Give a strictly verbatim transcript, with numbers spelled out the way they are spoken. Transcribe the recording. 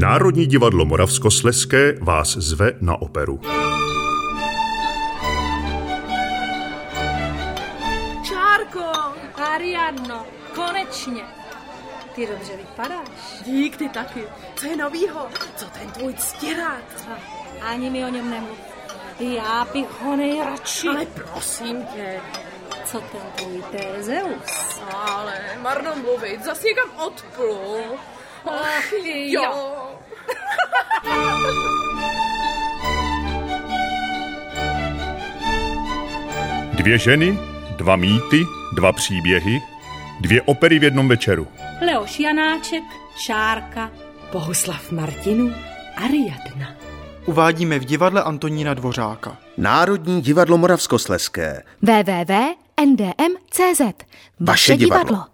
Národní divadlo Moravskoslezské vás zve na operu. Šárko, Ariadno, konečně. Ty dobře vypadáš. Dík, ty taky. Co je novýho? Co ten tvůj ctirák? Ani mi o něm nemluv. Já bych ho nejradši. Ale prosím tě. Co ten tvůj Tézeus? Ale marno mluvit, zas někam odplul. Ach, jo. jo. Dvě ženy, dva mýty, dva příběhy, dvě opery v jednom večeru. Leoš Janáček, Šárka, Bohuslav Martinů, Ariadna. Uvádíme v divadle Antonína Dvořáka. Národní divadlo Moravskoslezské. w w w tečka n d m tečka c z. Vaše divadlo.